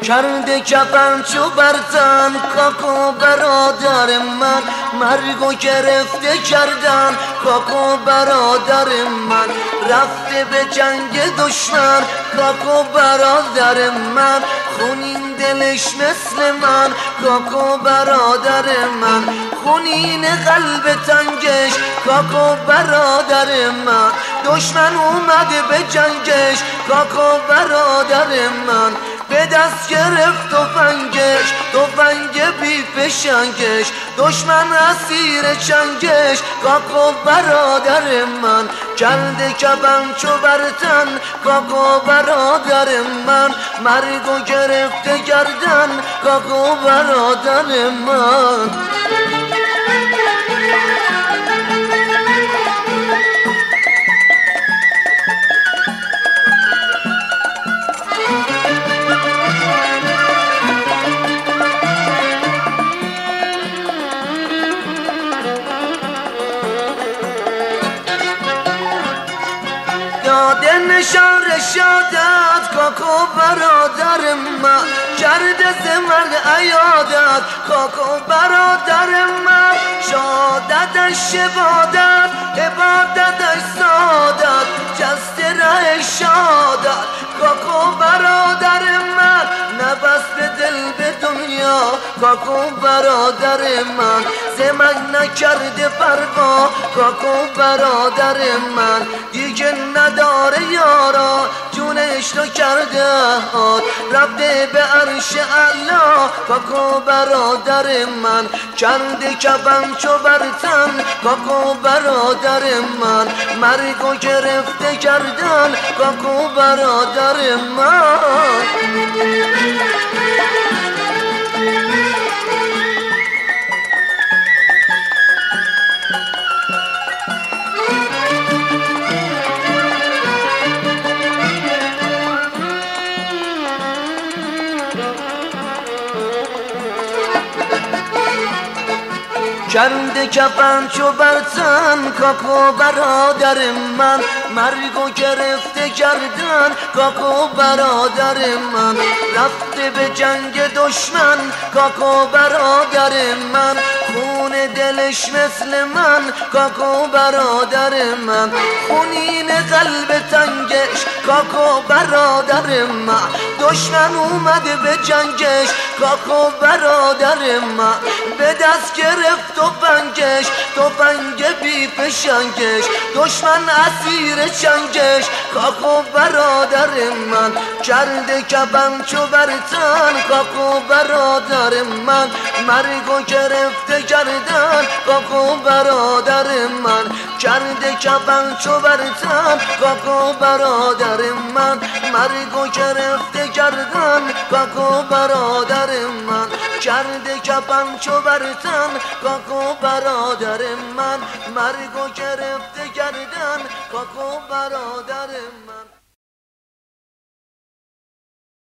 کرده کفن چو برتن کاکو برادر من، مرگو گرفته کردن کاکو برادر من، رفته به جنگ دشمن کاکو برادر من، خونین دلش مثل من کاکو برادر من، خونین قلب تنگش کاکو برادر من، دشمن اومده به جنگش کاکو برادر من، به دست گرفت تفنگ بی فشنگش، دشمن اسیر چنگش کاکو برادر من، کرده کفن چو برتن کاکو برادر من، مرگو گرفته گردن کاکو برادر من. نشان رشادت کاکو برادر من، کرده زمن عیادت کاکو برادر من، شادتش شبادت عبادتش سادت، جست ره شادت کاکو برادر من، نبست به دل به دنیا کاکو برادر من، زمن نکرده پروا کاکو برادر من، دیگه نداره یارا جونش رو کرده هات، رفته به عرش اعلا کاکو برادر من، کرده کفن چو برتن کاکو برادر من، مرگو گرفته کردن کاکو برادر من. کرده کفن چو برتن کاکو برادر من، مرگو گرفته گردن کاکو برادر من، رفته به جنگ دشمن کاکو برادر من، خون دلش مثل من کاکو برادر من، خونین قلب تنگش کاکو برادر من، دشمن اومده به جنگش کاکو برادر من، به دست گرفت تفنگ بی فشنگش، دشمن اسیر چنگش کاکو برادر من، کرده کفن چو برتن کاکو برادر من، مرگو گرفته گردن کاکو برادر من، کرده کفن چو برتن کاکو برادر من، مرگو گرفته گردن کاکو برادر من، کرده کفن چو برتن کاکو برادر من، مرگو گرفته گردن کاکو برادر من.